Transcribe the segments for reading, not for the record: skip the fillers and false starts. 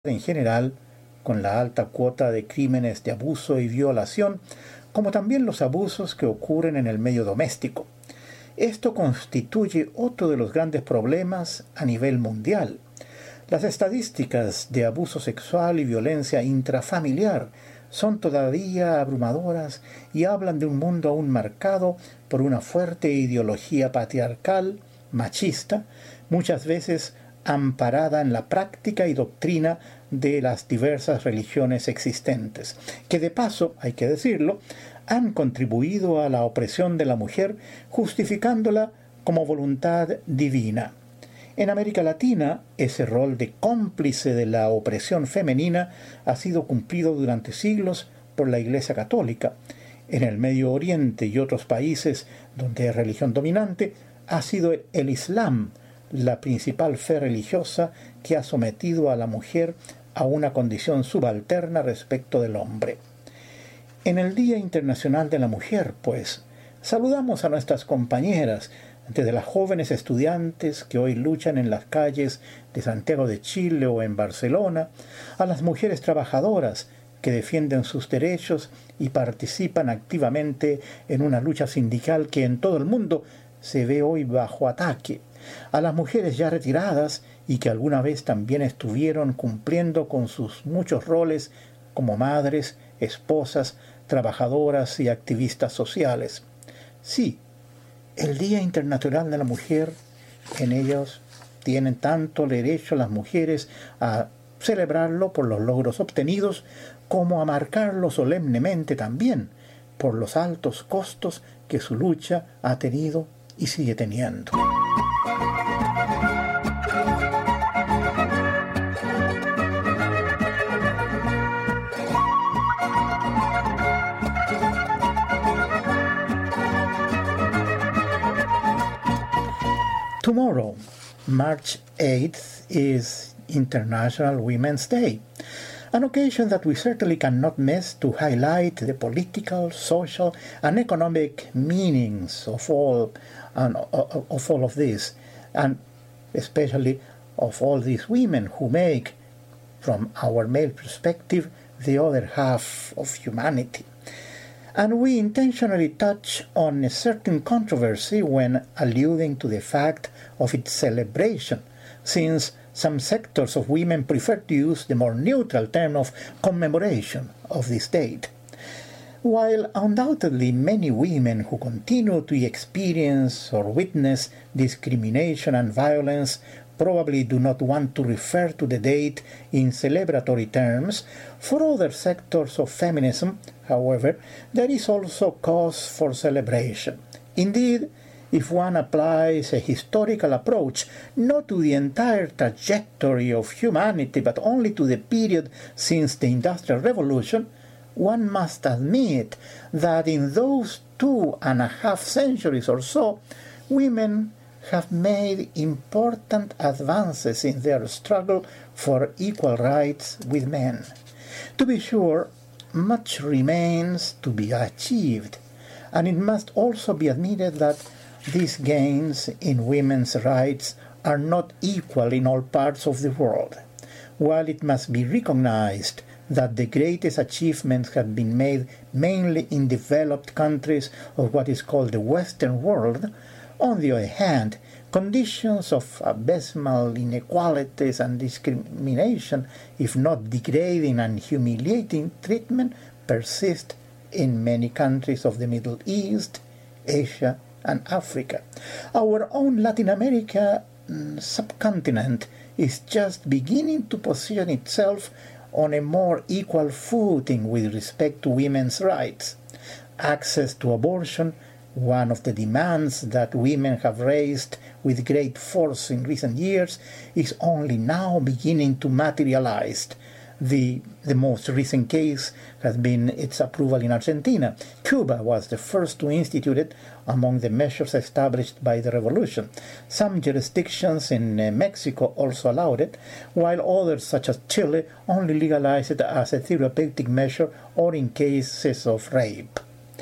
en general, con la alta cuota de crímenes de abuso y violación, como también los abusos que ocurren en el medio doméstico. Esto constituye otro de los grandes problemas a nivel mundial. Las estadísticas de abuso sexual y violencia intrafamiliar son todavía abrumadoras y hablan de un mundo aún marcado por una fuerte ideología patriarcal, machista, muchas veces amparada en la práctica y doctrina de las diversas religiones existentes, que de paso, hay que decirlo, han contribuido a la opresión de la mujer, justificándola como voluntad divina. En América Latina, ese rol de cómplice de la opresión femenina ha sido cumplido durante siglos por la Iglesia Católica. En el Medio Oriente y otros países donde es religión dominante, ha sido el Islam la principal fe religiosa que ha sometido a la mujer a una condición subalterna respecto del hombre. En el Día Internacional de la Mujer, pues, saludamos a nuestras compañeras, desde las jóvenes estudiantes que hoy luchan en las calles de Santiago de Chile o en Barcelona, a las mujeres trabajadoras que defienden sus derechos y participan activamente en una lucha sindical que en todo el mundo se ve hoy bajo ataque, a las mujeres ya retiradas y que alguna vez también estuvieron cumpliendo con sus muchos roles como madres, esposas, trabajadoras y activistas sociales. Sí, el Día Internacional de la Mujer, en ellos tienen tanto el derecho las mujeres a celebrarlo por los logros obtenidos como a marcarlo solemnemente también por los altos costos que su lucha ha tenido y sigue teniendo. Tomorrow, March 8th, is International Women's Day, an occasion that we certainly cannot miss to highlight the political, social, and economic meanings of all of this, and especially of all these women who make, from our male perspective, the other half of humanity. And we intentionally touch on a certain controversy when alluding to the fact of its celebration, since some sectors of women prefer to use the more neutral term of commemoration of this date. While undoubtedly many women who continue to experience or witness discrimination and violence probably do not want to refer to the date in celebratory terms, for other sectors of feminism, however, there is also cause for celebration. Indeed, if one applies a historical approach not to the entire trajectory of humanity but only to the period since the Industrial Revolution, one must admit that in those 2.5 centuries or so, women have made important advances in their struggle for equal rights with men. To be sure, much remains to be achieved, and it must also be admitted that these gains in women's rights are not equal in all parts of the world. While it must be recognized that the greatest achievements have been made mainly in developed countries of what is called the Western world, on the other hand, conditions of abysmal inequalities and discrimination, if not degrading and humiliating treatment, persist in many countries of the Middle East, Asia, and Africa. Our own Latin America subcontinent is just beginning to position itself on a more equal footing with respect to women's rights. Access to abortion, one of the demands that women have raised with great force in recent years, is only now beginning to materialize. The most recent case has been its approval in Argentina. Cuba was the first to institute it among the measures established by the revolution. Some jurisdictions in Mexico also allowed it, while others, such as Chile, only legalized it as a therapeutic measure or in cases of rape.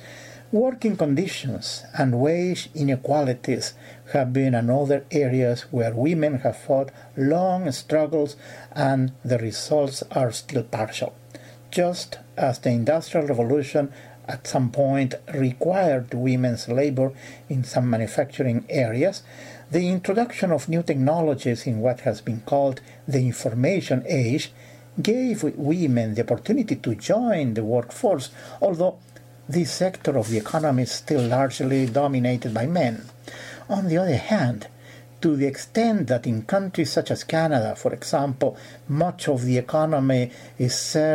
Working conditions and wage inequalities have been another areas where women have fought long struggles and the results are still partial. Just as the Industrial Revolution at some point required women's labor in some manufacturing areas, the introduction of new technologies in what has been called the information age gave women the opportunity to join the workforce, although this sector of the economy is still largely dominated by men. On the other hand, to the extent that in countries such as Canada, for example, much of the economy is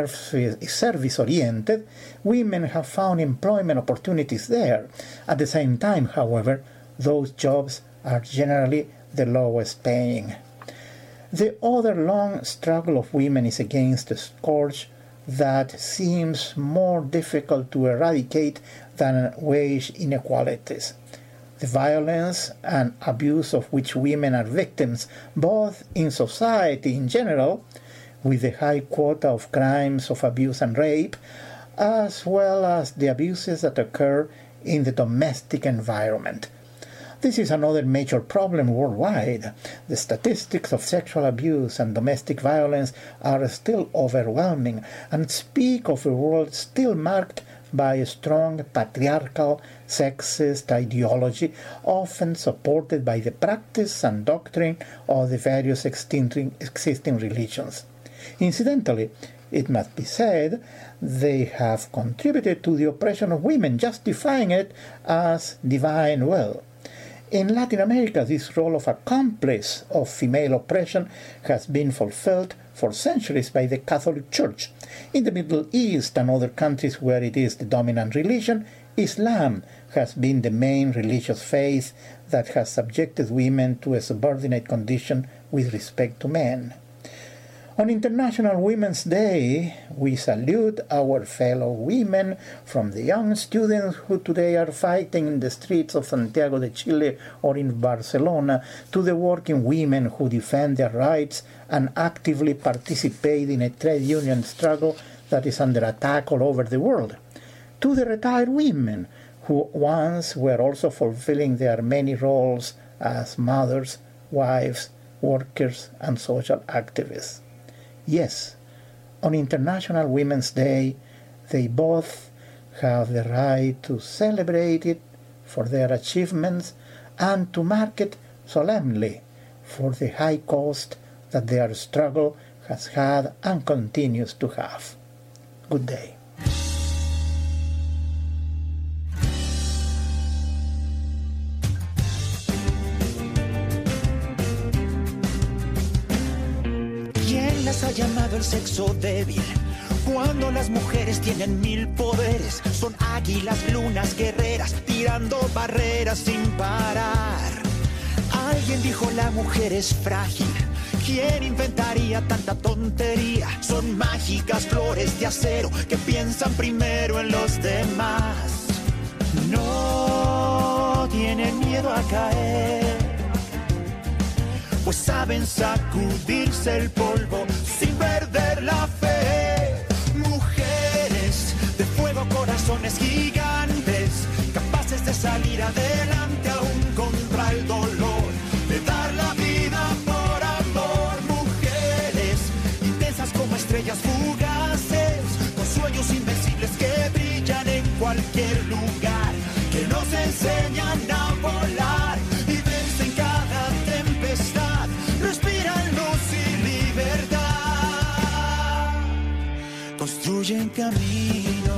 service-oriented, women have found employment opportunities there. At the same time, however, those jobs are generally the lowest paying. The other long struggle of women is against a scourge that seems more difficult to eradicate than wage inequalities. The violence and abuse of which women are victims, both in society in general, with the high quota of crimes of abuse and rape, as well as the abuses that occur in the domestic environment. This is another major problem worldwide. The statistics of sexual abuse and domestic violence are still overwhelming and speak of a world still marked by a strong patriarchal, sexist ideology, often supported by the practice and doctrine of the various existing religions. Incidentally, it must be said, they have contributed to the oppression of women, justifying it as divine will. In Latin America, this role of accomplice of female oppression has been fulfilled for centuries by the Catholic Church. In the Middle East and other countries where it is the dominant religion, Islam has been the main religious faith that has subjected women to a subordinate condition with respect to men. On International Women's Day, we salute our fellow women, from the young students who today are fighting in the streets of Santiago de Chile or in Barcelona, to the working women who defend their rights and actively participate in a trade union struggle that is under attack all over the world, to the retired women who once were also fulfilling their many roles as mothers, wives, workers, and social activists. Yes, on International Women's Day, they both have the right to celebrate it for their achievements and to mark it solemnly for the high cost that their struggle has had and continues to have. Good day. Ha llamado el sexo débil cuando las mujeres tienen 1000 poderes. Son águilas, lunas, guerreras, tirando barreras sin parar. Alguien dijo la mujer es frágil. ¿Quién inventaría tanta tontería? Son mágicas flores de acero que piensan primero en los demás. No tienen miedo a caer, pues saben sacudirse el polvo sin perder la fe. Mujeres de fuego, corazones gigantes, capaces de salir adelante aún contra el dolor, de dar la vida por amor. Mujeres intensas como estrellas fugaces, con sueños invencibles que brillan en cualquier lugar, que nos enseñan a volar y vencen cada tempestad. Respiran luz y libertad, construyen caminos,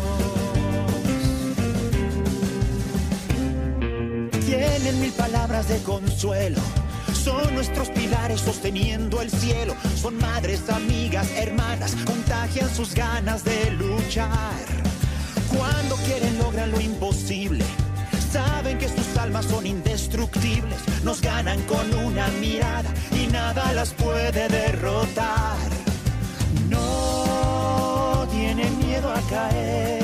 tienen 1000 palabras de consuelo, son nuestros pilares sosteniendo el cielo, son madres, amigas, hermanas, contagian sus ganas de luchar. Cuando quieren logran lo imposible, saben que sus almas son indestructibles, nos ganan con una mirada y nada las puede derrotar. No tienen miedo a caer,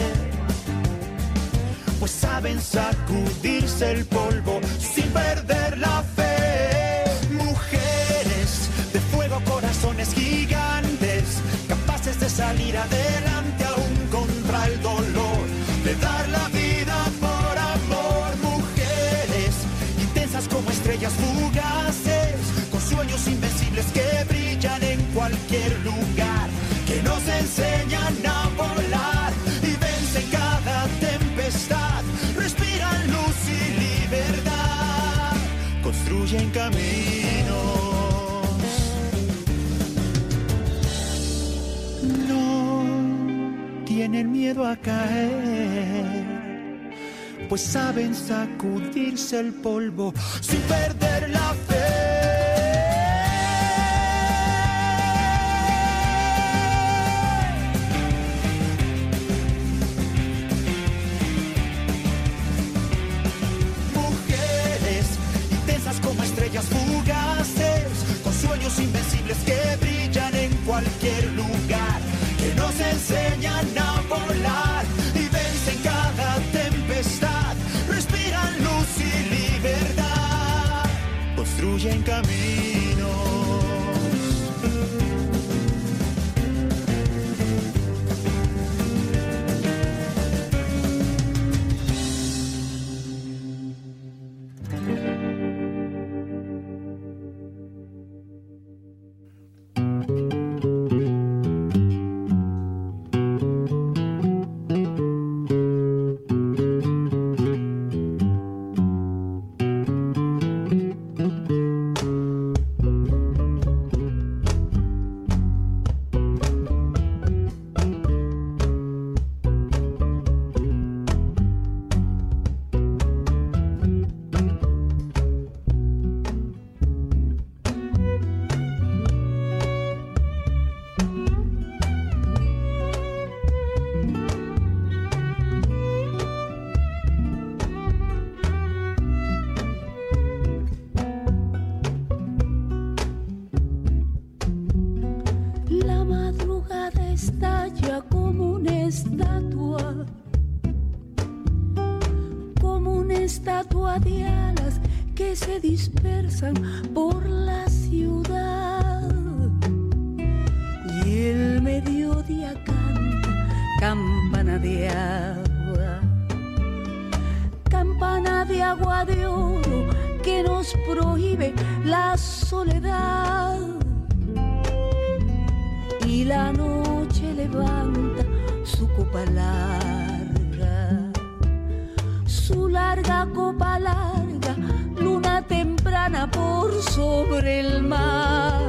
pues saben sacudirse el polvo sin perder la fe. Mujeres de fuego, corazones gigantes, capaces de salir adelante aún contra el dolor, de dar la vida por cualquier lugar, que nos enseñan a volar y vencen cada tempestad, respiran luz y libertad, construyen caminos. No tienen miedo a caer, pues saben sacudirse el polvo sin perder la fe. Mujeres intensas como estrellas fugaces, con sueños invencibles que brillan en cualquier lugar, que nos enseñan a volar y vencen cada tempestad, respiran luz y libertad, construyen caminos. Por la ciudad y el mediodía canta campana de agua de oro que nos prohíbe la soledad, y la noche levanta su copa larga, su larga copa larga, luna temprana por sobre el mar.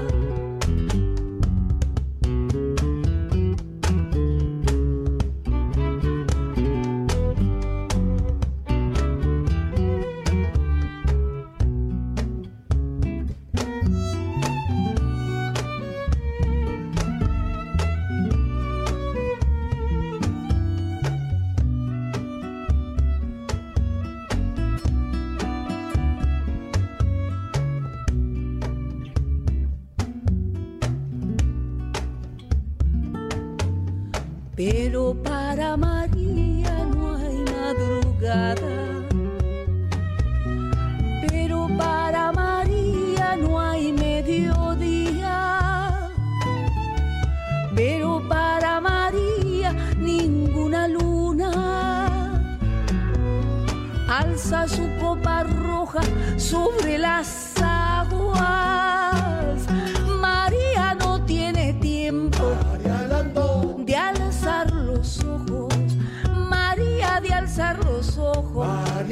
Pero para María no hay madrugada, pero para María no hay mediodía, pero para María ninguna luna alza su copa roja sobre las aguas. María no tiene tiempo de alzar los ojos, María de alzar los ojos,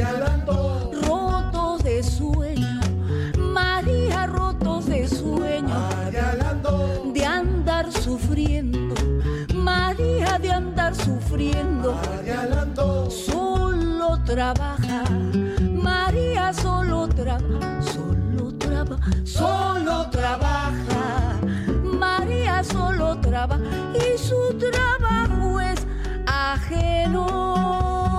rotos de sueño, María rotos de sueño, de andar sufriendo, María de andar sufriendo, solo trabaja, María solo trabaja, solo trabaja, María solo trabaja y su trabajo es ajeno.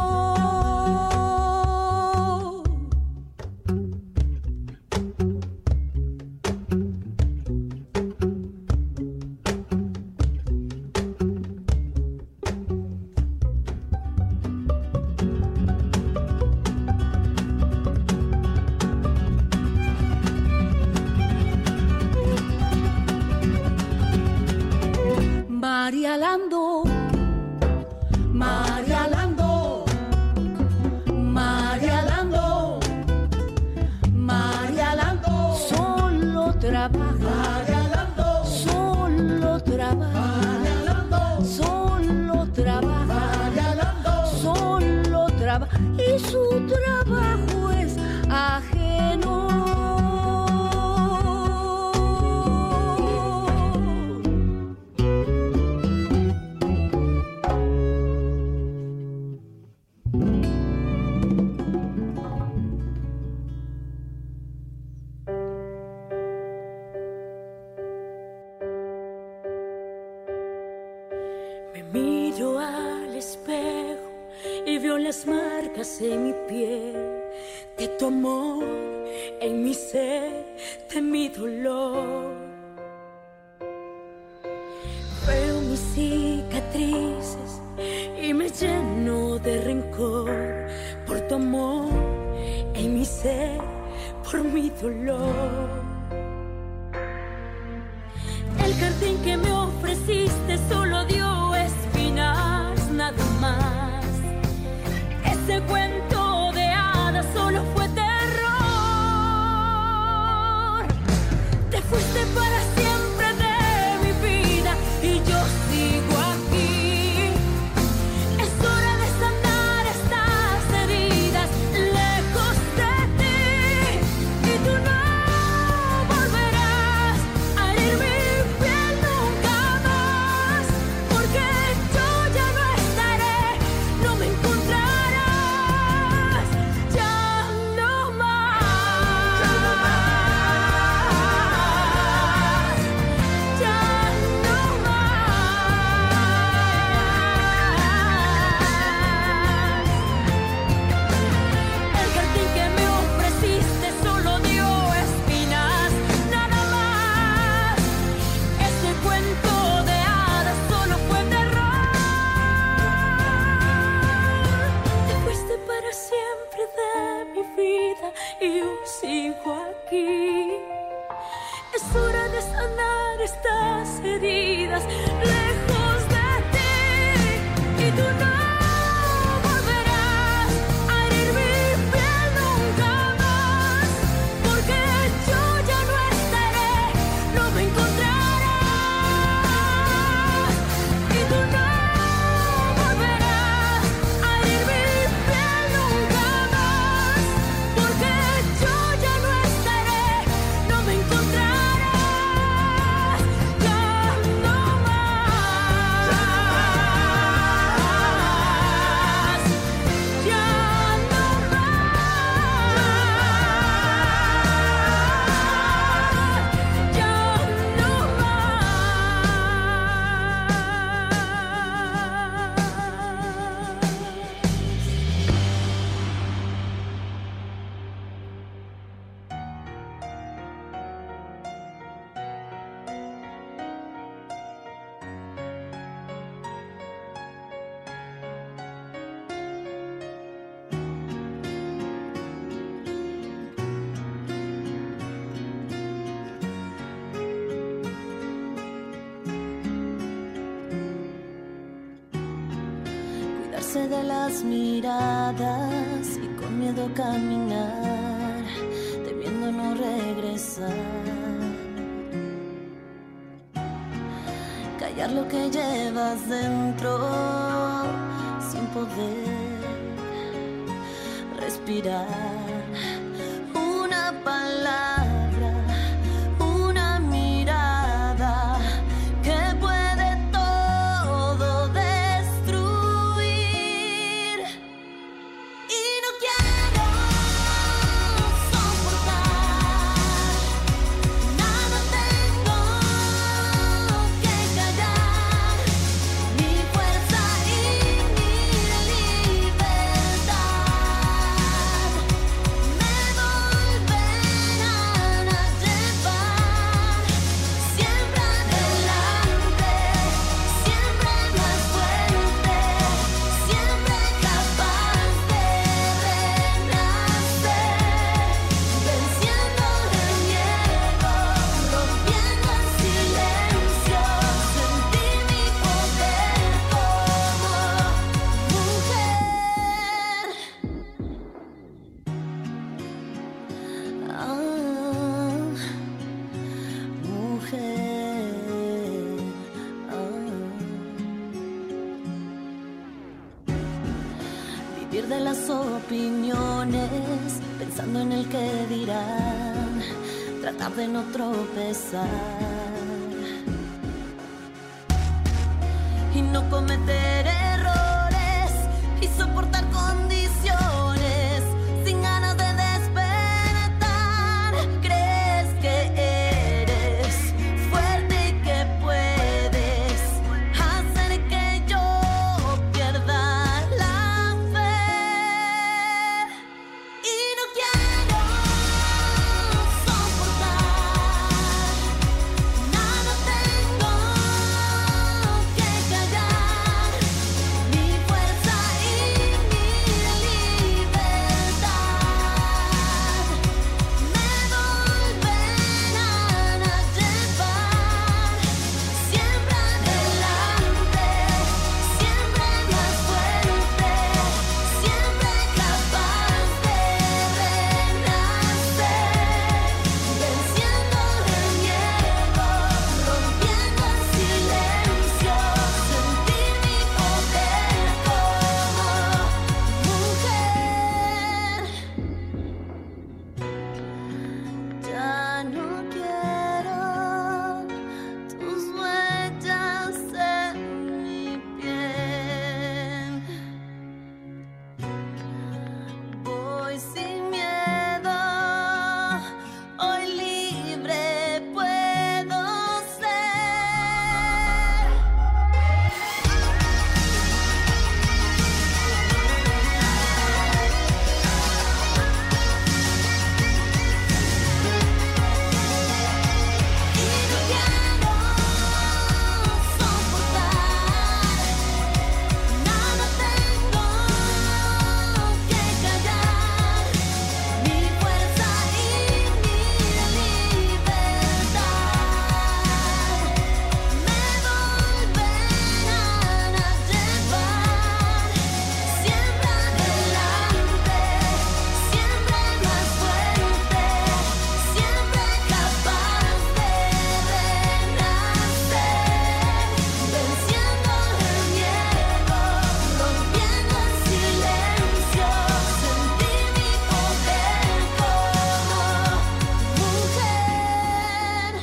María Lando, María Lando, María Lando, María Lando, solo trabaja, María Lando, solo y su trabajo es ajeno. Miro al espejo y veo las marcas en mi piel de tu amor, en mi ser, de mi dolor. Veo mis cicatrices y me lleno de rencor por tu amor, en mi ser, por mi dolor. El jardín que me ofreciste solo dio espinas, nada más. Ese cuento de hadas solo fue terror. Te fuiste para siempre de mi vida y yo sigo aquí. Es hora de sanar estas heridas lejos de ti. Y tú no volverás a herir mi piel nunca más, porque yo ya no estaré, no me encontrarás, ya no más, ya no más, ya no más. El jardín que me ofreciste solo dio espinas, nada más. Ese cuento de hadas solo fue terror. Te fuiste para siempre de mi vida y yo sigo aquí. Es hora de sanar estas heridas lejos de ti. Y tú no volverás a herir mi piel nunca más, porque yo ya no estaré, no me encontrarás. Y tú no volverás a herir mi piel nunca más, porque yo ya no estaré, no me encontrarás, ya no más, ya no más, ya no Cuidarse de las miradas y con miedo caminar, temiendo no regresar. Callar lo que llevas dentro sin poder respirar. Una palabra, una mirada que puede todo destruir. Y no quiero soportar, nada tengo que callar, mi fuerza y mi libertad me pierde las opiniones, pensando en el que dirán, tratar de no tropezar y no cometer errores y soportar condiciones sin ganas de despertar. Crees que eres fuerte y que puedes hacer que yo pierda la fe y no quiero soportar nada, tengo que callar mi fuerza y mi libertad. Me volverán a llevar siempre adelante, siempre más fuerte, siempre capaz de renacer, venciendo el miedo, rompiendo el silencio, sentir mi poder como mujer. Ya no quiero tus huellas en mi piel. Voy sin miedo, hoy libre puedo ser. Y no quiero soportar nada, tengo que callar mi fuerza y mi libertad. Me volverán a llevar siempre adelante, siempre más fuerte, siempre capaz de renacer, venciendo el miedo, rompiendo el silencio, sentir mi poder como mujer.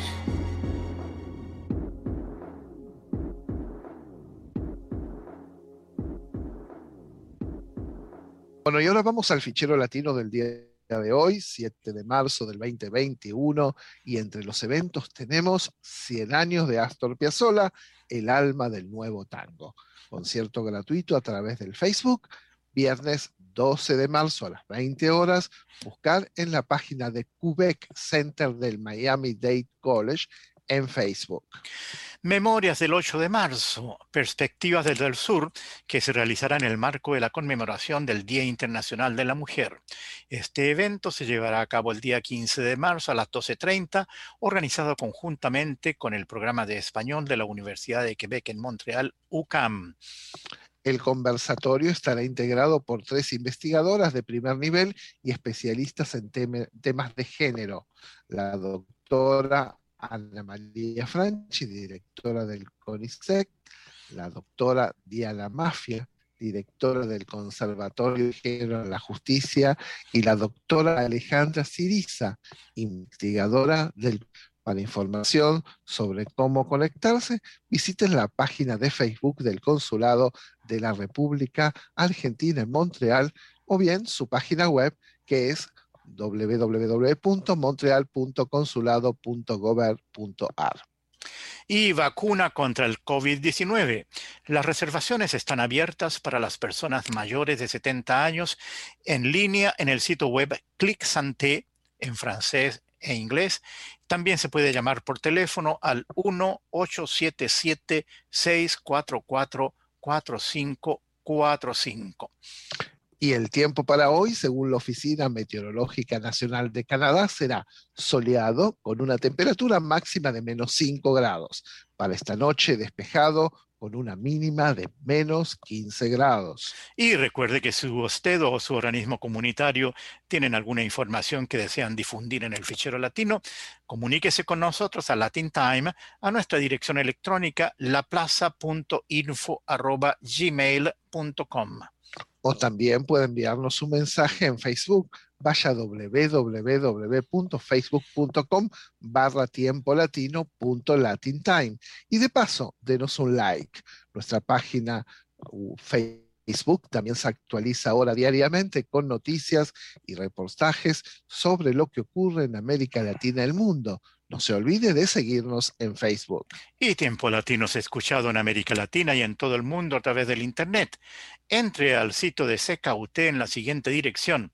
Bueno, y ahora vamos al fichero latino del día de hoy, 7 de marzo del 2021, y entre los eventos tenemos 100 años de Astor Piazzolla, el alma del nuevo tango. Concierto gratuito a través del Facebook, viernes 12 de marzo a las 20 horas, buscar en la página de Quebec Center del Miami-Dade College en Facebook. Memorias del 8 de marzo, perspectivas desde el sur, que se realizará en el marco de la conmemoración del Día Internacional de la Mujer. Este evento se llevará a cabo el día 15 de marzo a las 12:30, organizado conjuntamente con el programa de español de la Universidad de Quebec en Montreal, UQAM. El conversatorio estará integrado por 3 investigadoras de primer nivel y especialistas en temas de género. La doctora Ana María Franchi, directora del CONICET, la doctora Diana Mafia, directora del Conservatorio de Género en la Justicia, y la doctora Alejandra Siriza, investigadora del... Para información sobre cómo conectarse, visiten la página de Facebook del Consulado de la República Argentina en Montreal o bien su página web, que es www.montreal.consulado.gov.ar. Y vacuna contra el COVID-19. Las reservaciones están abiertas para las personas mayores de 70 años en línea en el sitio web Clic Santé en francés e inglés. También se puede llamar por teléfono al 1-877-644-4545. Y el tiempo para hoy, según la Oficina Meteorológica Nacional de Canadá, será soleado con una temperatura máxima de -5 grados. Para esta noche, despejado con una mínima de -15 grados. Y recuerde que si usted o su organismo comunitario tienen alguna información que desean difundir en el fichero latino, comuníquese con nosotros a Latin Time a nuestra dirección electrónica laplaza.info@gmail.com. O también puede enviarnos un mensaje en Facebook. Vaya a www.facebook.com/tiempolatino.latintime. Y de paso, denos un like. Nuestra página Facebook también se actualiza ahora diariamente con noticias y reportajes sobre lo que ocurre en América Latina y el mundo. No se olvide de seguirnos en Facebook. Y Tiempo Latino es escuchado en América Latina y en todo el mundo a través del Internet. Entre al sitio de CKUT en la siguiente dirección: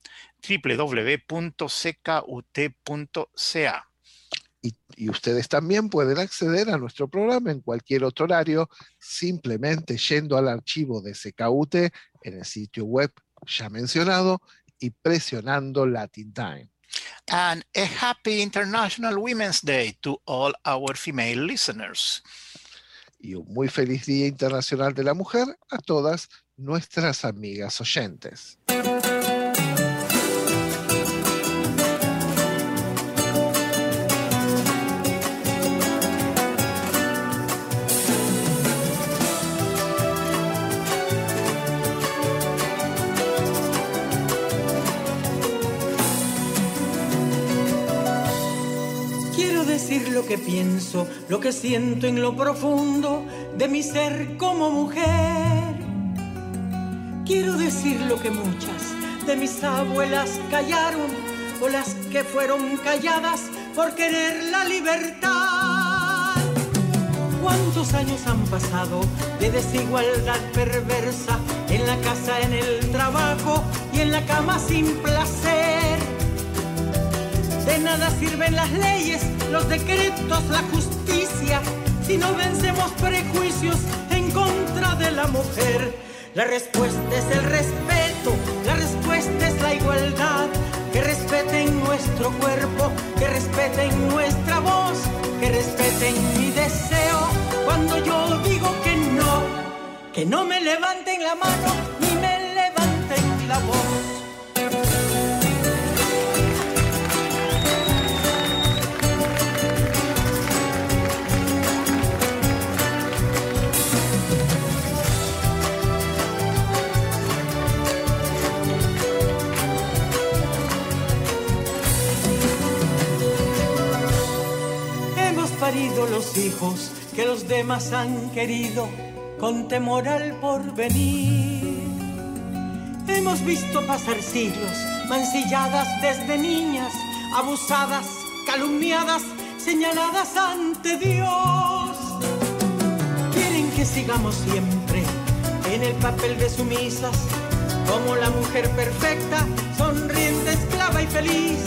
www.ckut.ca. Y ustedes también pueden acceder a nuestro programa en cualquier otro horario, simplemente yendo al archivo de CKUT en el sitio web ya mencionado y presionando Latin Time. And a happy International Women's Day to all our female listeners. Y un muy feliz Día Internacional de la Mujer a todas nuestras amigas oyentes. Decir lo que pienso, lo que siento en lo profundo de mi ser como mujer. Quiero decir lo que muchas de mis abuelas callaron, o las que fueron calladas por querer la libertad. ¿Cuántos años han pasado de desigualdad perversa en la casa, en el trabajo y en la cama sin placer? De nada sirven las leyes, los decretos, la justicia, si no vencemos prejuicios en contra de la mujer. La respuesta es el respeto, la respuesta es la igualdad. Que respeten nuestro cuerpo, que respeten nuestra voz, que respeten mi deseo. Cuando yo digo que no me levanten la mano ni me levanten la voz. Parido los hijos que los demás han querido con temor al porvenir. Hemos visto pasar siglos mancilladas desde niñas, abusadas, calumniadas, señaladas ante Dios. Quieren que sigamos siempre en el papel de sumisas, como la mujer perfecta, sonriente, esclava y feliz.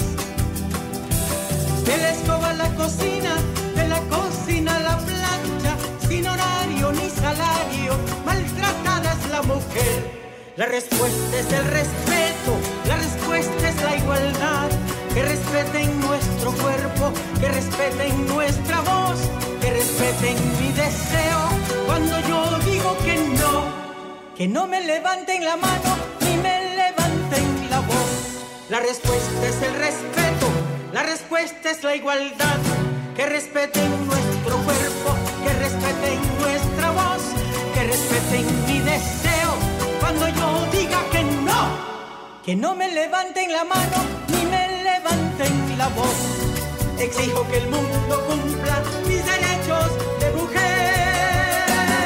De la escoba a la cocina, de la cocina a la plancha, sin horario ni salario, maltratada es la mujer. La respuesta es el respeto, la respuesta es la igualdad. Que respeten nuestro cuerpo, que respeten nuestra voz, que respeten mi deseo. Cuando yo digo que no me levanten la mano ni me levanten la voz. La respuesta es el respeto, la respuesta es la igualdad. Que respeten nuestro cuerpo, que respeten nuestra voz, que respeten mi deseo. Cuando yo diga que no me levanten la mano ni me levanten la voz. Exijo que el mundo cumpla mis derechos de mujer.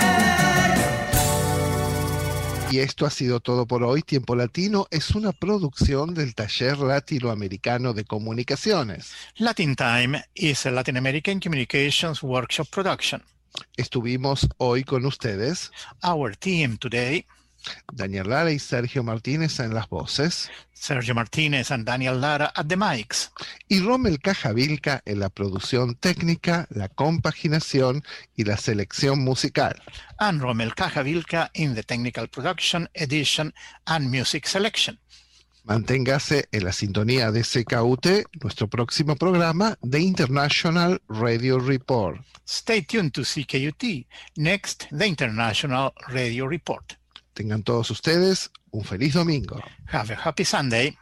Y esto ha sido todo por hoy. Tiempo Latino es una producción del Taller Latinoamericano de Comunicaciones. Latin Time is a Latin American Communications Workshop production. Estuvimos hoy con ustedes Our team today: Daniel Lara y Sergio Martínez en las voces, Sergio Martínez and Daniel Lara at the mics, y Rommel Cajavilca en la producción técnica, la compaginación y la selección musical. and Rommel Cajavilca in the technical production, edition, and music selection. Manténgase en la sintonía de CKUT, nuestro próximo programa de International Radio Report. Stay tuned to CKUT. Next, the International Radio Report. Tengan todos ustedes un feliz domingo. Have a happy Sunday.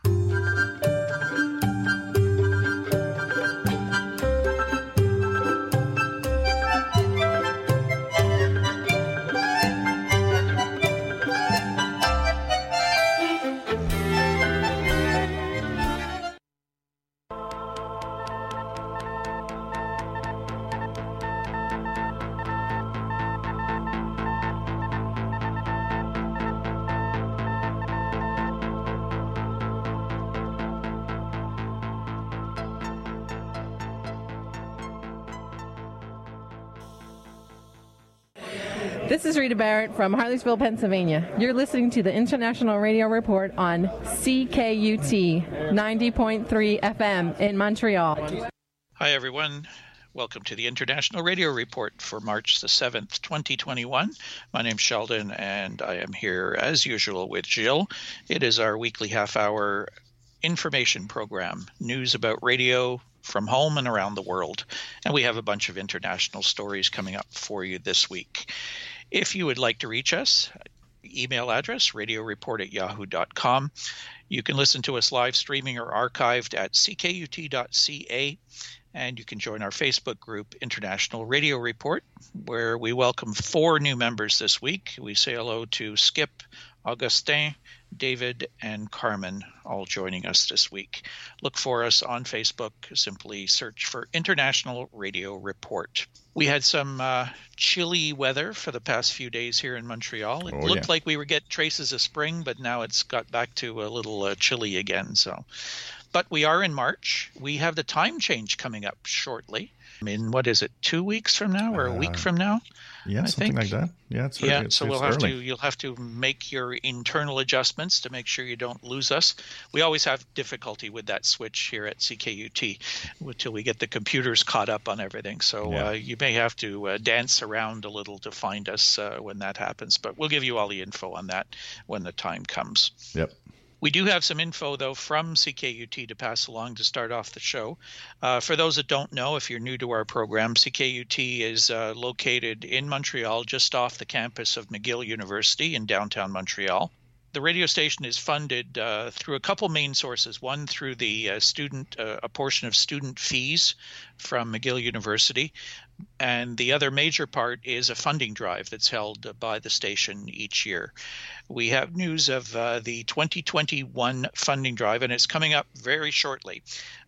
This is Rita Barrett from Harleysville, Pennsylvania. You're listening to the International Radio Report on CKUT 90.3 FM in Montreal. Hi, everyone. Welcome to the International Radio Report for March the 7th, 2021. My name's Sheldon, and I am here, as usual, with Jill. It is our weekly half-hour information program, news about radio from home and around the world. And we have a bunch of international stories coming up for you this week. If you would like to reach us, email address, radioreport@yahoo.com. You can listen to us live streaming or archived at ckut.ca. And you can join our Facebook group, International Radio Report, where we welcome 4 new members this week. We say hello to Skip, Augustin, David, and Carmen, all joining us this week. Look for us on Facebook. Simply search for International Radio Report. We had some chilly weather for the past few days here in Montreal. It looked like we were getting traces of spring, but now it's got back to a little chilly again. But we are in March. We have the time change coming up shortly. In, what is it, 2 weeks from now or a week from now? Yeah, something like that. Yeah, it's early. So you'll have to make your internal adjustments to make sure you don't lose us. We always have difficulty with that switch here at CKUT until we get the computers caught up on everything. So you may have to dance around a little to find us when that happens. But we'll give you all the info on that when the time comes. Yep. We do have some info, though, from CKUT to pass along to start off the show. For those that don't know, if you're new to our program, CKUT is located in Montreal, just off the campus of McGill University in downtown Montreal. The radio station is funded through a couple main sources. One, through the a portion of student fees from McGill University. And the other major part is a funding drive that's held by the station each year. We have news of the 2021 funding drive, and it's coming up very shortly.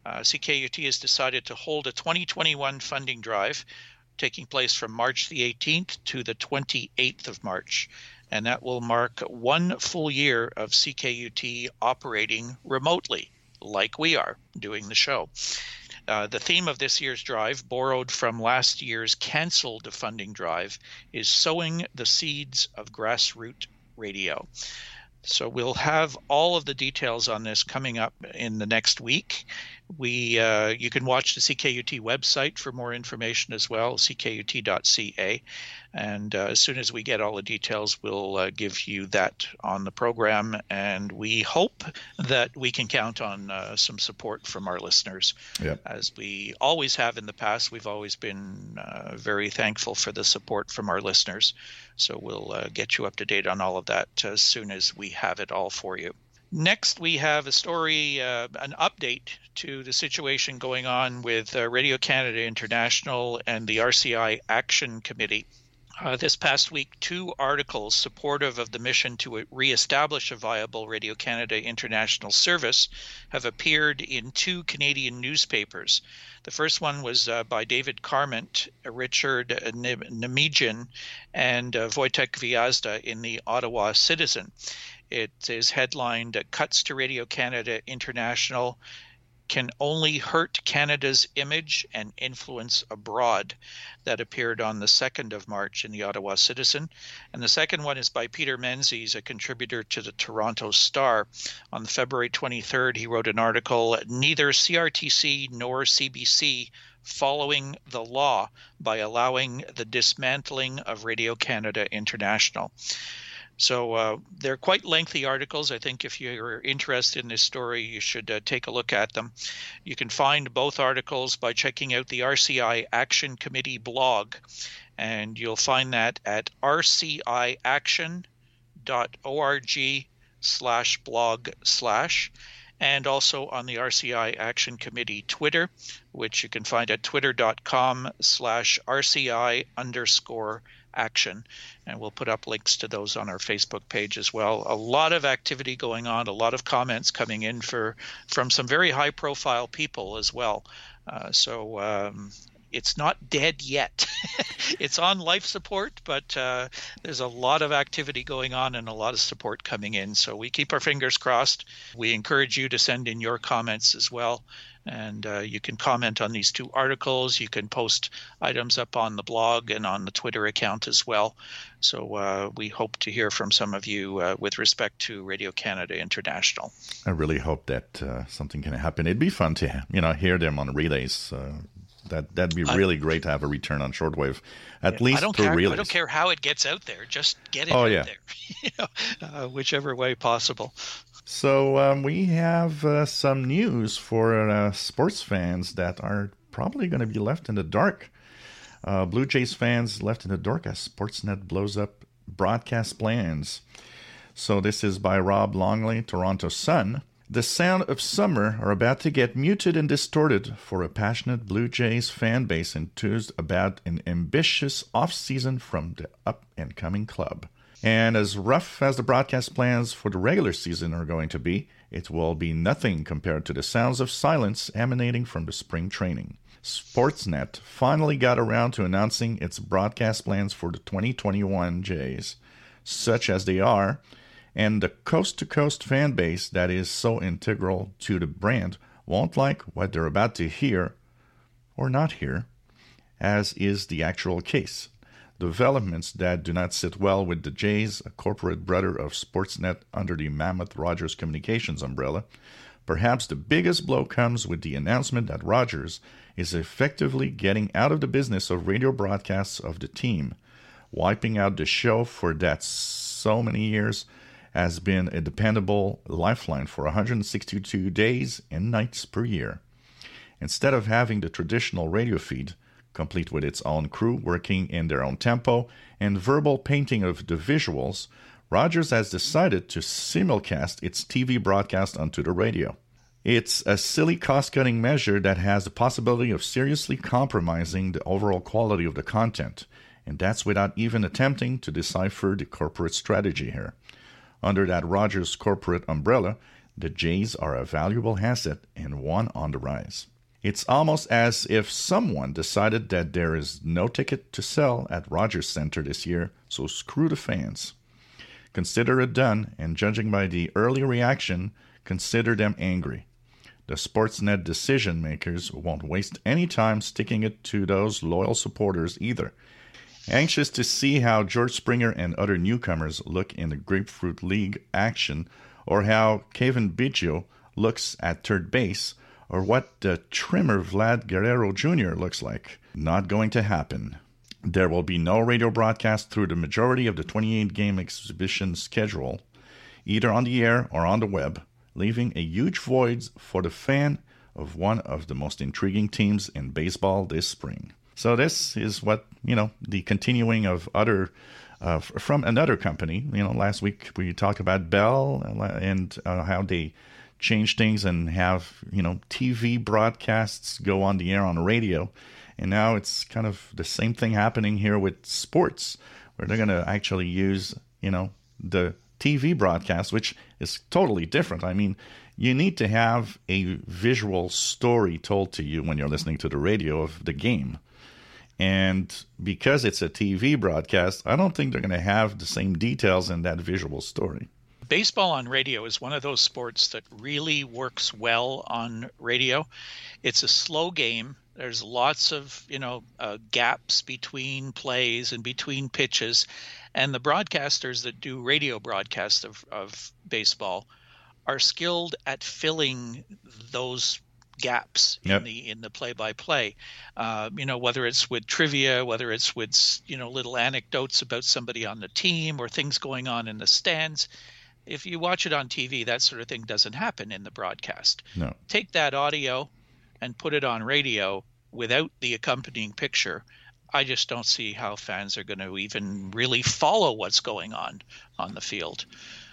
CKUT has decided to hold a 2021 funding drive taking place from March the 18th to the 28th of March. And that will mark 1 full year of CKUT operating remotely, like we are doing the show. The theme of this year's drive, borrowed from last year's canceled funding drive, is sowing the seeds of grassroots radio. So we'll have all of the details on this coming up in the next week. You can watch the CKUT website for more information as well, ckut.ca. And as soon as we get all the details, we'll give you that on the program. And we hope that we can count on some support from our listeners. Yep. As we always have in the past, we've always been very thankful for the support from our listeners. So we'll get you up to date on all of that as soon as we have it all for you. Next, we have a story, an update to the situation going on with Radio Canada International and the RCI Action Committee. This past week, 2 articles supportive of the mission to reestablish a viable Radio Canada International service have appeared in 2 Canadian newspapers. The first one was by David Carment, Richard Nemedjian, and Wojtek Gwiazda in the Ottawa Citizen. It is headlined, "Cuts to Radio Canada International Can Only Hurt Canada's Image and Influence Abroad." That appeared on the 2nd of March in the Ottawa Citizen. And the second one is by Peter Menzies, a contributor to the Toronto Star. On February 23rd, he wrote an article, "Neither CRTC nor CBC Following the Law by Allowing the Dismantling of Radio Canada International." So they're quite lengthy articles. I think if you're interested in this story, you should take a look at them. You can find both articles by checking out the RCI Action Committee blog, and you'll find that at rciaction.org/blog/ and also on the RCI Action Committee Twitter, which you can find at twitter.com/RCI_action. And we'll put up links to those on our Facebook page as well. A lot of activity going on, a lot of comments coming in from some very high-profile people as well. So it's not dead yet. It's on life support, but there's a lot of activity going on and a lot of support coming in. So we keep our fingers crossed. We encourage you to send in your comments as well. And you can comment on these 2 articles. You can post items up on the blog and on the Twitter account as well. So we hope to hear from some of you with respect to Radio Canada International. I really hope that something can happen. It'd be fun to hear them on relays. That'd be really great to have a return on shortwave, at least for relays. I don't care how it gets out there. Just get it out there, whichever way possible. So we have some news for sports fans that are probably going to be left in the dark. Blue Jays fans left in the dark as Sportsnet blows up broadcast plans. So this is by Rob Longley, Toronto Sun. The sound of summer are about to get muted and distorted for a passionate Blue Jays fan base enthused about an ambitious off-season from the up-and-coming club. And as rough as the broadcast plans for the regular season are going to be, it will be nothing compared to the sounds of silence emanating from the spring training. Sportsnet finally got around to announcing its broadcast plans for the 2021 Jays, such as they are, and the coast-to-coast fan base that is so integral to the brand won't like what they're about to hear or not hear, as is the actual case. Developments that do not sit well with the Jays, a corporate brother of Sportsnet under the Mammoth Rogers Communications umbrella. Perhaps the biggest blow comes with the announcement that Rogers is effectively getting out of the business of radio broadcasts of the team, wiping out the show for that so many years has been a dependable lifeline for 162 days and nights per year. Instead of having the traditional radio feed, complete with its own crew working in their own tempo and verbal painting of the visuals, Rogers has decided to simulcast its TV broadcast onto the radio. It's a silly cost-cutting measure that has the possibility of seriously compromising the overall quality of the content, and that's without even attempting to decipher the corporate strategy here. Under that Rogers corporate umbrella, the Jays are a valuable asset and one on the rise. It's almost as if someone decided that there is no ticket to sell at Rogers Center this year, so screw the fans. Consider it done, and judging by the early reaction, consider them angry. The Sportsnet decision makers won't waste any time sticking it to those loyal supporters either. Anxious to see how George Springer and other newcomers look in the Grapefruit League action, or how Kevin Biggio looks at third base, or what the trimmer Vlad Guerrero Jr. looks like. Not going to happen. There will be no radio broadcast through the majority of the 28-game exhibition schedule, either on the air or on the web, leaving a huge void for the fan of one of the most intriguing teams in baseball this spring. So this is what, the continuing of other, from another company. Last week we talked about Bell and how they change things and have, TV broadcasts go on the air on the radio. And now it's kind of the same thing happening here with sports, where they're going to actually use, the TV broadcast, which is totally different. I mean, you need to have a visual story told to you when you're listening to the radio of the game. And because it's a TV broadcast, I don't think they're going to have the same details in that visual story. Baseball on radio is one of those sports that really works well on radio. It's a slow game. There's lots of, gaps between plays and between pitches. And the broadcasters that do radio broadcasts of baseball are skilled at filling those gaps in the play-by-play. Whether it's with trivia, whether it's with, little anecdotes about somebody on the team or things going on in the stands. If you watch it on TV, that sort of thing doesn't happen in the broadcast. No. Take that audio and put it on radio without the accompanying picture. I just don't see how fans are going to even really follow what's going on the field.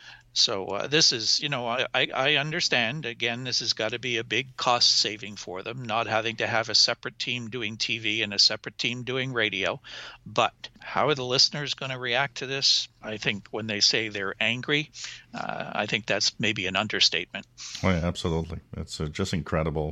So this is, I understand, again, this has got to be a big cost saving for them, not having to have a separate team doing TV and a separate team doing radio. But how are the listeners going to react to this? I think when they say they're angry, I think that's maybe an understatement. Oh, yeah, absolutely. It's just incredible.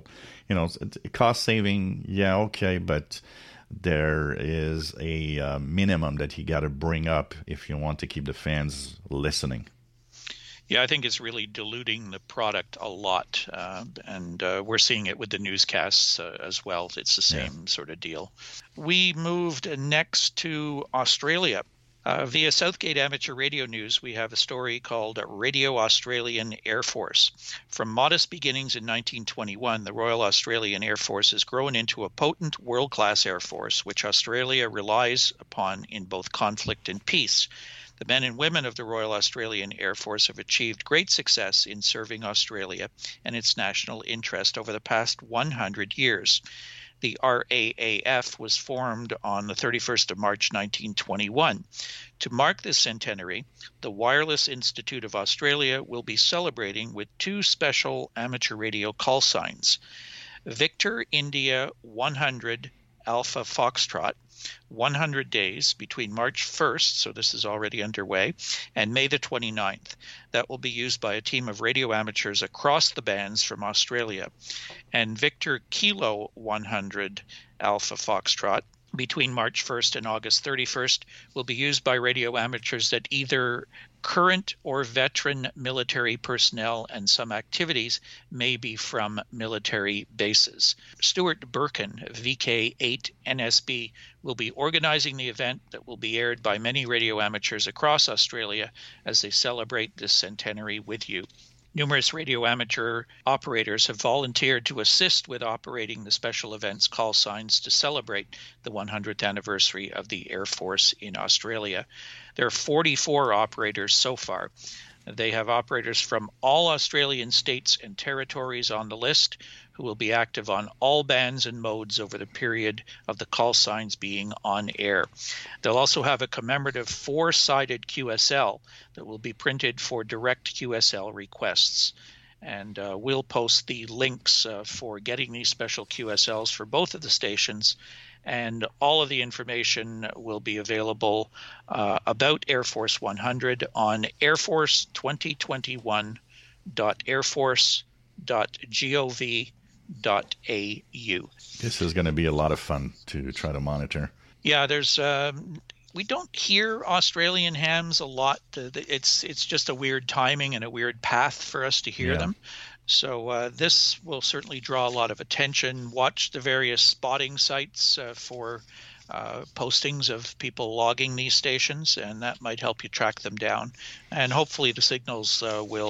Cost saving, yeah, okay, but there is a minimum that you got to bring up if you want to keep the fans listening. Yeah, I think it's really diluting the product a lot, and we're seeing it with the newscasts as well. It's the same sort of deal. We moved next to Australia. Via Southgate Amateur Radio News, we have a story called Radio Australian Air Force. From modest beginnings in 1921, the Royal Australian Air Force has grown into a potent world-class air force, which Australia relies upon in both conflict and peace. The men and women of the Royal Australian Air Force have achieved great success in serving Australia and its national interest over the past 100 years. The RAAF was formed on the 31st of March 1921. To mark this centenary, the Wireless Institute of Australia will be celebrating with 2 special amateur radio call signs. Victor India 100 Alpha Foxtrot, 100 days between March 1st, so this is already underway, and May the 29th. That will be used by a team of radio amateurs across the bands from Australia. And Victor Kilo 100 Alpha Foxtrot, between March 1st and August 31st, will be used by radio amateurs that either current or veteran military personnel, and some activities may be from military bases. Stuart Birkin, VK8 NSB, will be organizing the event that will be aired by many radio amateurs across Australia as they celebrate this centenary with you. Numerous radio amateur operators have volunteered to assist with operating the special events call signs to celebrate the 100th anniversary of the Air Force in Australia. There are 44 operators so far. They have operators from all Australian states and territories on the list who will be active on all bands and modes over the period of the call signs being on air. They'll also have a commemorative 4-sided QSL that will be printed for direct QSL requests. And we'll post the links for getting these special QSLs for both of the stations, and all of the information will be available about Air Force 100 on airforce2021.airforce.gov.au. This is going to be a lot of fun to try to monitor. Yeah, there's we don't hear Australian hams a lot. It's just a weird timing and a weird path for us to hear them. So this will certainly draw a lot of attention. Watch the various spotting sites for postings of people logging these stations, and that might help you track them down. And hopefully the signals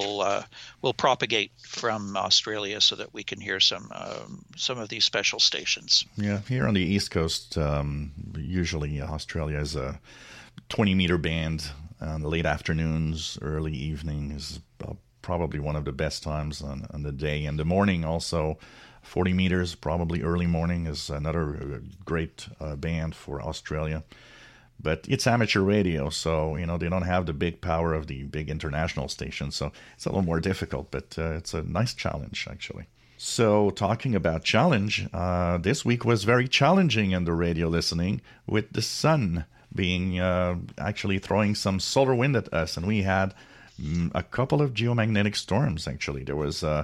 will propagate from Australia so that we can hear some of these special stations. Yeah, here on the East Coast, usually Australia is a 20-meter band. The late afternoons, early evening is probably one of the best times on the day. And the morning also, 40 meters, probably early morning, is another great band for Australia. But it's amateur radio, so they don't have the big power of the big international stations, so it's a little more difficult, but it's a nice challenge, actually. So talking about challenge, this week was very challenging in the radio listening, with the sun being actually throwing some solar wind at us, and we had a couple of geomagnetic storms, actually. There was a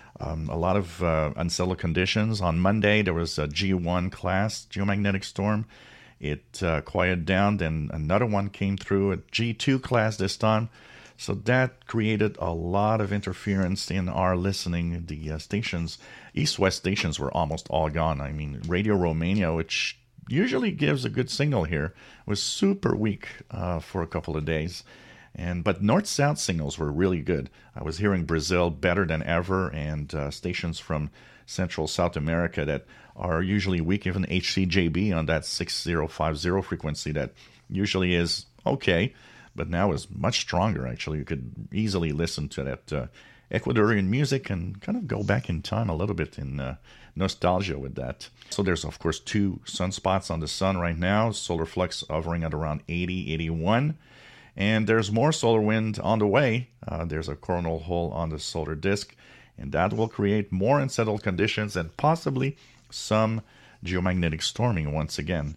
lot of unsettled conditions. On Monday, there was a G1 class geomagnetic storm. It quieted down, then another one came through, a G2 class this time. So that created a lot of interference in our listening. The stations, east-west stations, were almost all gone. I mean, Radio Romania, which usually gives a good signal here, was super weak for a couple of days. But north-south signals were really good. I was hearing Brazil better than ever, and stations from Central South America that are usually weak, even HCJB on that 6050 frequency that usually is okay, but now is much stronger, actually. You could easily listen to that Ecuadorian music and kind of go back in time a little bit in nostalgia with that. So there's, of course, 2 sunspots on the sun right now, solar flux hovering at around 80, 81. And there's more solar wind on the way. There's a coronal hole on the solar disk, and that will create more unsettled conditions and possibly some geomagnetic storming once again.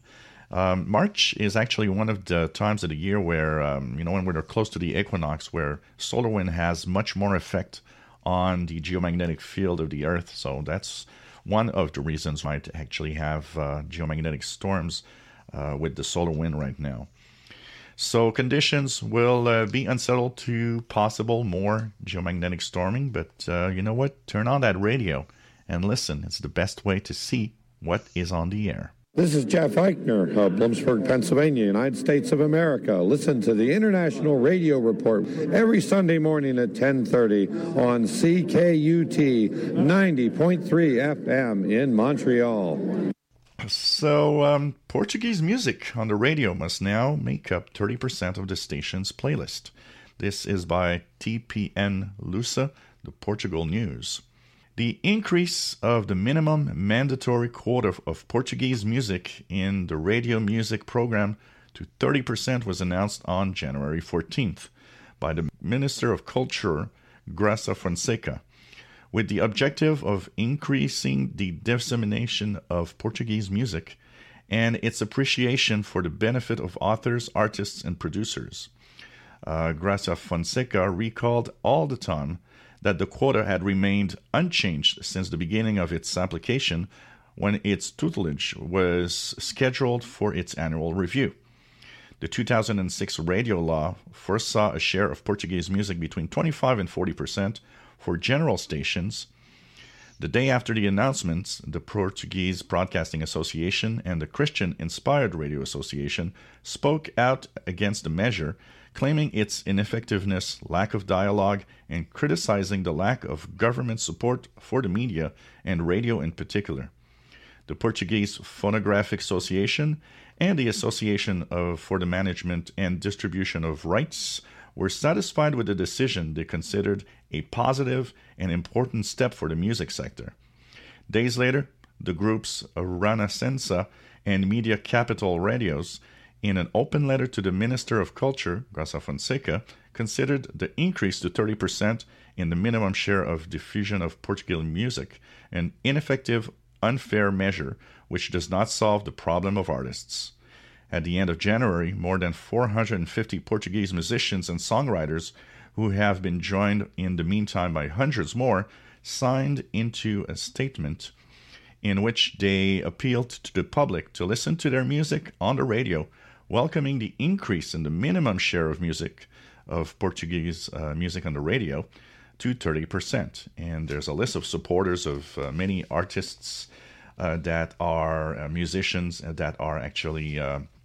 March is actually one of the times of the year where, when we're close to the equinox, where solar wind has much more effect on the geomagnetic field of the Earth. So that's one of the reasons we might actually have geomagnetic storms with the solar wind right now. So conditions will be unsettled to possible more geomagnetic storming, but you know what? Turn on that radio and listen. It's the best way to see what is on the air. This is Jeff Eichner of Bloomsburg, Pennsylvania, United States of America. Listen to the International Radio Report every Sunday morning at 10:30 on CKUT 90.3 FM in Montreal. So, Portuguese music on the radio must now make up 30% of the station's playlist. This is by TPN Lusa, the Portugal News. The increase of the minimum mandatory quota of Portuguese music in the radio music program to 30% was announced on January 14th by the Minister of Culture, Graça Fonseca, with the objective of increasing the dissemination of Portuguese music and its appreciation for the benefit of authors, artists, and producers. Graça Fonseca recalled all the time that the quota had remained unchanged since the beginning of its application, when its tutelage was scheduled for its annual review. The 2006 radio law foresaw a share of Portuguese music between 25 and 40% for general stations. The day after the announcements, the Portuguese Broadcasting Association and the Christian Inspired Radio Association spoke out against the measure, claiming its ineffectiveness, lack of dialogue, and criticizing the lack of government support for the media and radio in particular. The Portuguese Phonographic Association and the Association for the Management and Distribution of Rights were satisfied with the decision they considered a positive and important step for the music sector. Days later, the groups Renascença and Media Capital Radios, in an open letter to the Minister of Culture, Graça Fonseca, considered the increase to 30% in the minimum share of diffusion of Portuguese music an ineffective, unfair measure which does not solve the problem of artists. At the end of January, more than 450 Portuguese musicians and songwriters, who have been joined in the meantime by hundreds more, signed into a statement in which they appealed to the public to listen to their music on the radio, welcoming the increase in the minimum share of music of Portuguese music on the radio to 30%. And there's a list of supporters of many artists that are musicians that are actually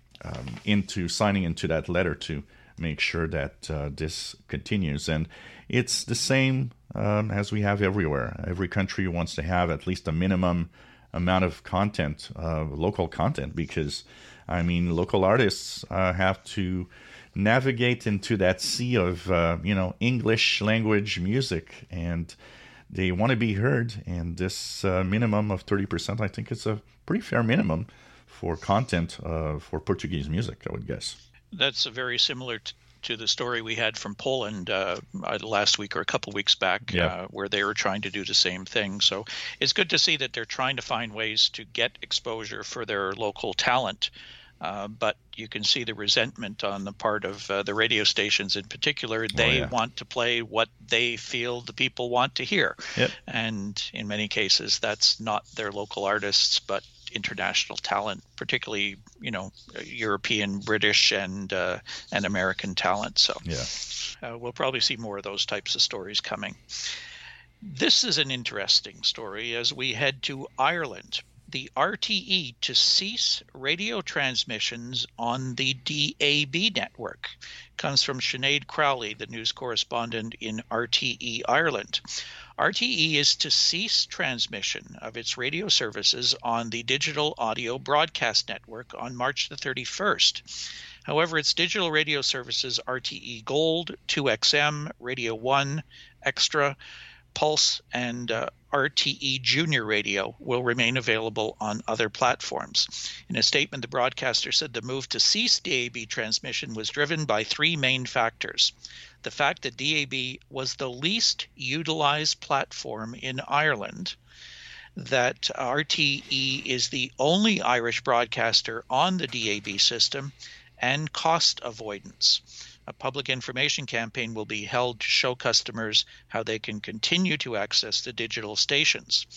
into signing into that letter to make sure that this continues. And it's the same as we have everywhere. Every country wants to have at least a minimum amount of content, local content, because I mean, local artists have to navigate into that sea of, English language music, and they want to be heard. And this minimum of 30%, I think it's a pretty fair minimum for content for Portuguese music, I would guess. That's very similar to the story we had from Poland last week or a couple weeks back, where they were trying to do the same thing. So it's good to see that they're trying to find ways to get exposure for their local talent. But you can see the resentment on the part of the radio stations in particular. They want to play what they feel the people want to hear. Yep. And in many cases, that's not their local artists, but international talent, particularly, European, British, and American talent. So we'll probably see more of those types of stories coming. This is an interesting story as we head to Ireland. The RTE to cease radio transmissions on the DAB network comes from Sinead Crowley, the news correspondent in RTE Ireland. RTE is to cease transmission of its radio services on the digital audio broadcast network on March the 31st. However, its digital radio services RTE Gold, 2XM, Radio 1, Extra, Pulse, and RTE Junior Radio will remain available on other platforms. In a statement, the broadcaster said the move to cease DAB transmission was driven by three main factors. The fact that DAB was the least utilized platform in Ireland, that RTE is the only Irish broadcaster on the DAB system, and cost avoidance. A public information campaign will be held to show customers how they can continue to access the digital stations.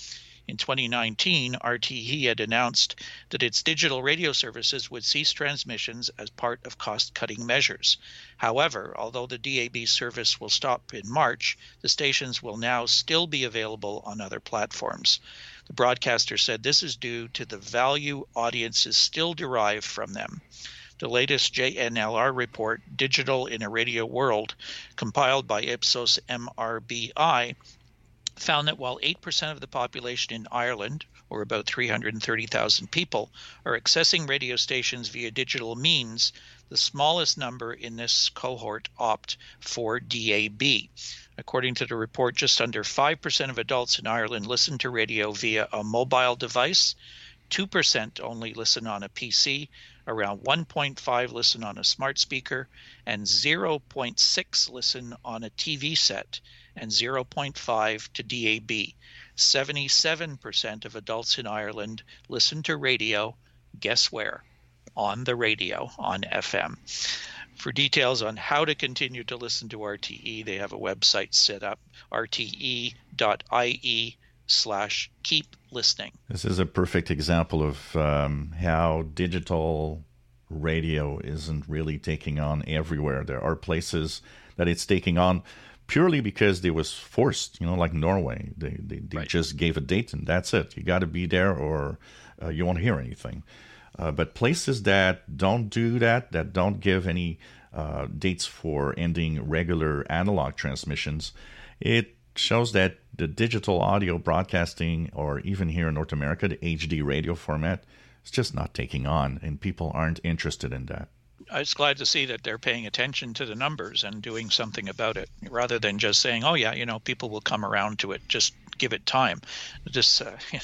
In 2019, RTE had announced that its digital radio services would cease transmissions as part of cost-cutting measures. However, although the DAB service will stop in March, the stations will now still be available on other platforms. The broadcaster said this is due to the value audiences still derive from them. The latest JNLR report, Digital in a Radio World, compiled by Ipsos MRBI, found that while 8% of the population in Ireland, or about 330,000 people, are accessing radio stations via digital means, the smallest number in this cohort opt for DAB. According to the report, just under 5% of adults in Ireland listen to radio via a mobile device, 2% only listen on a PC, around 1.5 listen on a smart speaker, and 0.6 listen on a TV set, and 0.5 to DAB. 77% of adults in Ireland listen to radio, guess where? On the radio, on FM. For details on how to continue to listen to RTE, they have a website set up, rte.ie/keep listening. This is a perfect example of how digital radio isn't really taking on everywhere. There are places that it's taking on purely because they was forced, like Norway. They right. just gave a date and that's it. You got to be there or you won't hear anything. But places that don't do that don't give any dates for ending regular analog transmissions, it shows that the digital audio broadcasting, or even here in North America, the HD radio format, is just not taking on, and people aren't interested in that. I was glad to see that they're paying attention to the numbers and doing something about it, rather than just saying, oh yeah, people will come around to it, just give it time. Just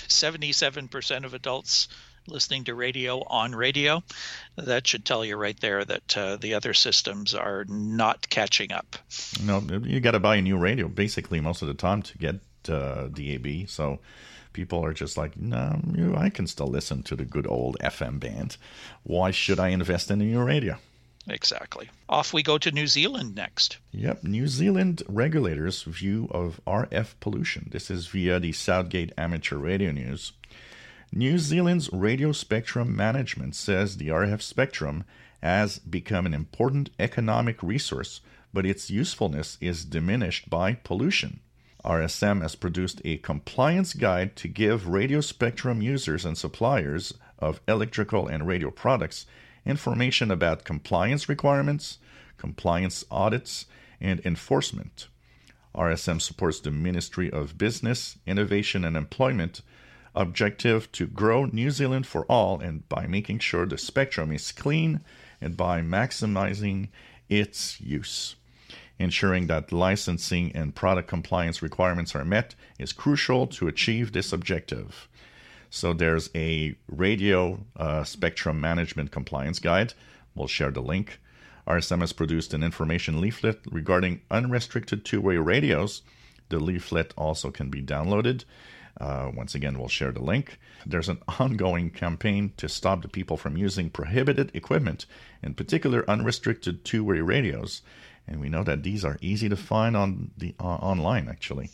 77% of adults listening to radio on radio, that should tell you right there that the other systems are not catching up. You got to buy a new radio basically most of the time to get DAB, so people are just like, no, I can still listen to the good old FM band. Why should I invest in a new radio? Exactly. Off we go to New Zealand next. Yep, New Zealand regulators' view of RF pollution. This is via the Southgate Amateur Radio News. New Zealand's radio spectrum management says the RF spectrum has become an important economic resource, but its usefulness is diminished by pollution. RSM has produced a compliance guide to give radio spectrum users and suppliers of electrical and radio products information about compliance requirements, compliance audits, and enforcement. RSM supports the Ministry of Business, Innovation and Employment objective to grow New Zealand for all, and by making sure the spectrum is clean and by maximizing its use. Ensuring that licensing and product compliance requirements are met is crucial to achieve this objective. So there's a radio spectrum management compliance guide. We'll share the link. RSM has produced an information leaflet regarding unrestricted two-way radios. The leaflet also can be downloaded. Once again, we'll share the link. There's an ongoing campaign to stop the people from using prohibited equipment, in particular unrestricted two-way radios. And we know that these are easy to find on the online, actually.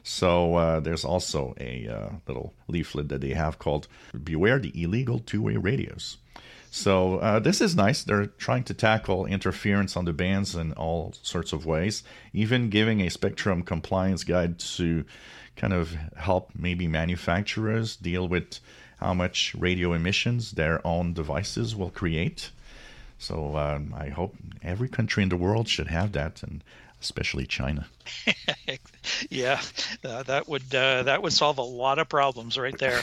So there's also a little leaflet that they have called Beware the Illegal Two-Way Radios. So this is nice. They're trying to tackle interference on the bands in all sorts of ways, even giving a spectrum compliance guide to kind of help maybe manufacturers deal with how much radio emissions their own devices will create. So I hope every country in the world should have that, and especially China. Yeah, that would solve a lot of problems right there.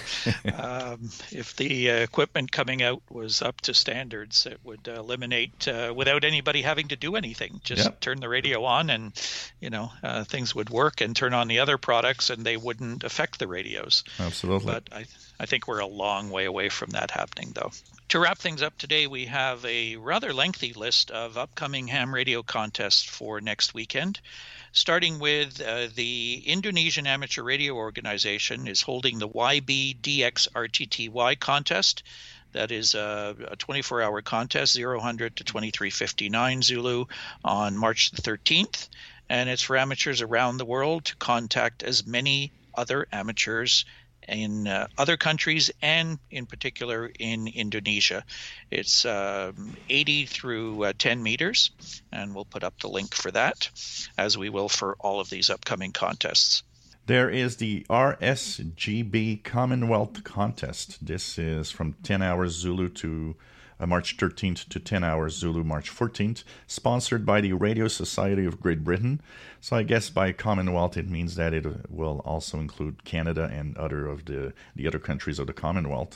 If the equipment coming out was up to standards, it would eliminate without anybody having to do anything. Just turn the radio on, and things would work, and turn on the other products, and they wouldn't affect the radios. Absolutely. But I think we're a long way away from that happening, though. To wrap things up today, we have a rather lengthy list of upcoming ham radio contests for next weekend. Starting with the Indonesian Amateur Radio Organization is holding the YBDX-RTTY contest. That is a 24-hour contest, 0000 to 2359 Zulu, on March the 13th. And it's for amateurs around the world to contact as many other amateurs in other countries and in particular in Indonesia. It's 80 through 10 meters, and we'll put up the link for that, as we will for all of these upcoming contests. There is the RSGB Commonwealth Contest. This is from 10 hours Zulu to March 13th to 10 hours Zulu, March 14th, sponsored by the Radio Society of Great Britain. So I guess by Commonwealth it means that it will also include Canada and other of the other countries of the Commonwealth.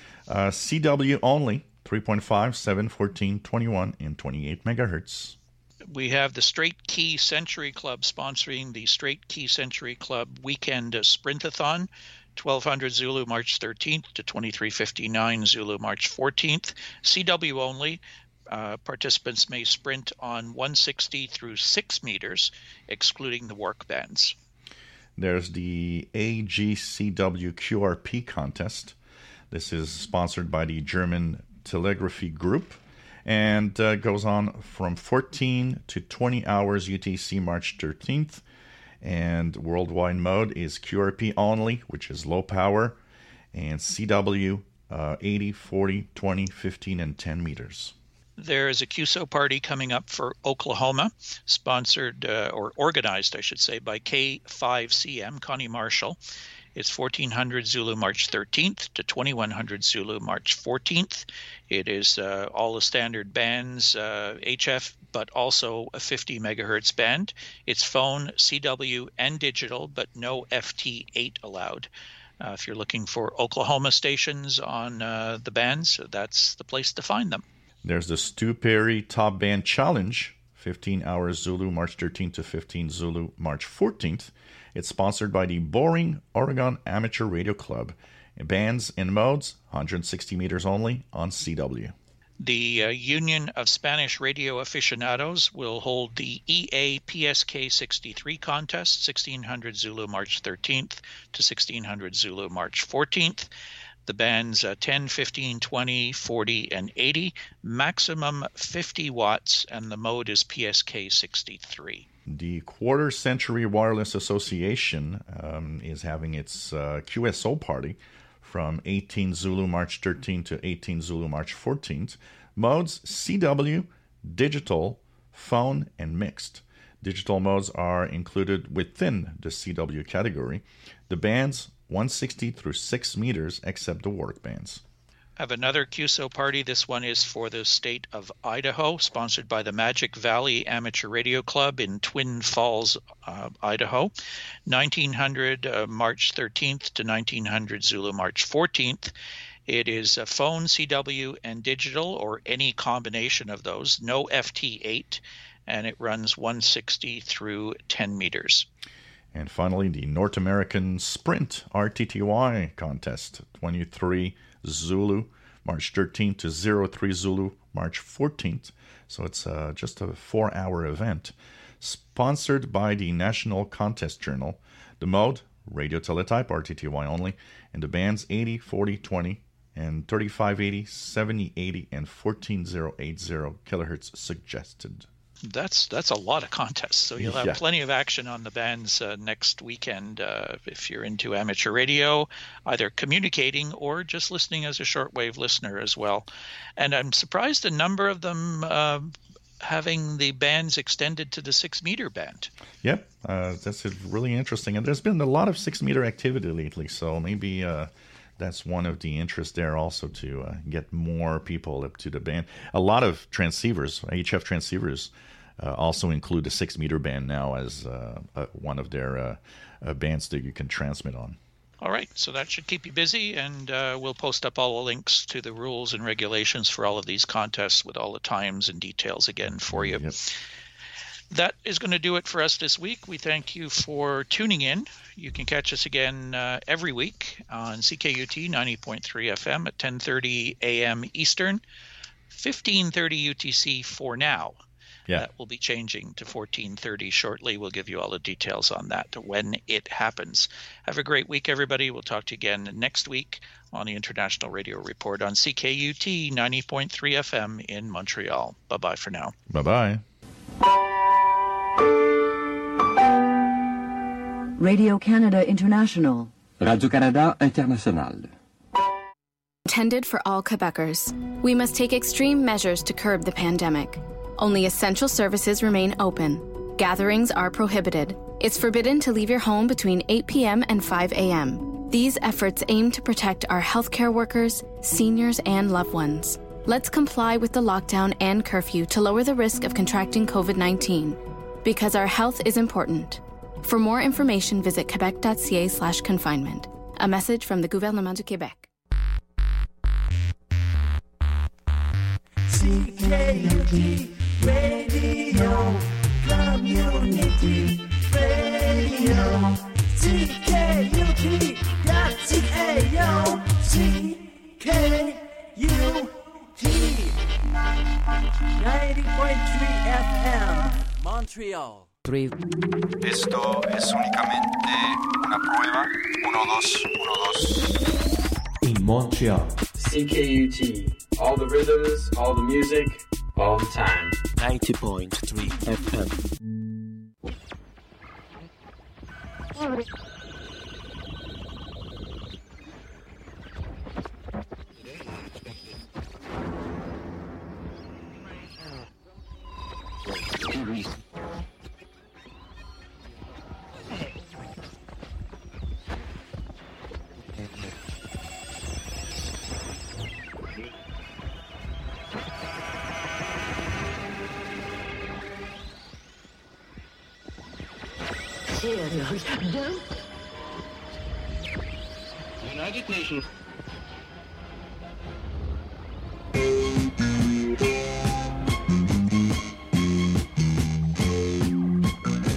CW only, 3.5, 7, 14, 21, and 28 megahertz. We have the Straight Key Century Club sponsoring the Straight Key Century Club Weekend Sprintathon, 1200 Zulu March 13th to 2359 Zulu March 14th. CW only. Participants may sprint on 160 through 6 meters, excluding the work bands. There's the AGCW QRP contest. This is sponsored by the German Telegraphy Group and goes on from 14 to 20 hours UTC March 13th. And worldwide mode is QRP only, which is low power, and CW 80, 40, 20, 15, and 10 meters. There is a QSO party coming up for Oklahoma, sponsored or organized, I should say, by K5CM, Connie Marshall. It's 1400 Zulu March 13th to 2100 Zulu March 14th. It is all the standard bands, HF, but also a 50 megahertz band. It's phone, CW, and digital, but no FT8 allowed. If you're looking for Oklahoma stations on the bands, that's the place to find them. There's the Stu Perry Top Band Challenge, 15 hours Zulu March 13th to 15 Zulu March 14th. It's sponsored by the Boring, Oregon Amateur Radio Club. Bands and modes, 160 meters only on CW. The Union of Spanish Radio Aficionados will hold the EA PSK 63 contest, 1600 Zulu March 13th to 1600 Zulu March 14th. The bands 10, 15, 20, 40, and 80, maximum 50 watts, and the mode is PSK 63. The Quarter Century Wireless Association is having its QSO party from 18 Zulu March 13th to 18 Zulu March 14th. Modes CW, digital, phone, and mixed. Digital modes are included within the CW category. The bands 160 through 6 meters except the work bands. I have another QSO party. This one is for the state of Idaho, sponsored by the Magic Valley Amateur Radio Club in Twin Falls, Idaho. 1900 March 13th to 1900 Zulu March 14th. It is a phone, CW, and digital, or any combination of those. No FT8, and it runs 160 through 10 meters. And finally, the North American Sprint RTTY contest, 23 Zulu, March 13th to 03 Zulu, March 14th. So it's just a 4-hour event. Sponsored by the National Contest Journal. The mode, radio teletype, RTTY only. And the bands 80, 40, 20, and 3580, 7080, and 14080 kilohertz suggested. That's a lot of contests, so you'll have plenty of action on the bands next weekend if you're into amateur radio, either communicating or just listening as a shortwave listener as well. And I'm surprised a number of them having the bands extended to the 6-meter band. Yep, that's really interesting. And there's been a lot of 6-meter activity lately, so maybe that's one of the interests there also to get more people up to the band. A lot of transceivers, HF transceivers, also include the 6-meter band now as one of their bands that you can transmit on. All right, so that should keep you busy, and we'll post up all the links to the rules and regulations for all of these contests with all the times and details again for you. Yep. That is going to do it for us this week. We thank you for tuning in. You can catch us again every week on CKUT 90.3 FM at 10:30 a.m. Eastern, 15:30 UTC for now. Yeah. That will be changing to 14:30 shortly. We'll give you all the details on that when it happens. Have a great week, everybody. We'll talk to you again next week on the International Radio Report on CKUT 90.3 FM in Montreal. Bye-bye for now. Bye-bye. Radio Canada International. Radio-Canada International. Intended for all Quebecers. We must take extreme measures to curb the pandemic. Only essential services remain open. Gatherings are prohibited. It's forbidden to leave your home between 8 p.m. and 5 a.m. These efforts aim to protect our healthcare workers, seniors, and loved ones. Let's comply with the lockdown and curfew to lower the risk of contracting COVID-19. Because our health is important. For more information, visit quebec.ca/confinement. A message from the Gouvernement du Québec. CKUT Radio, Community Radio, CKUT.ca, CKUT 90.3 FM, Montreal. Esto es únicamente una prueba. 1, 2, 1, 2. In Montreal. CKUT. All the rhythms, all the music, all the time. 90.3 FM. United Nations.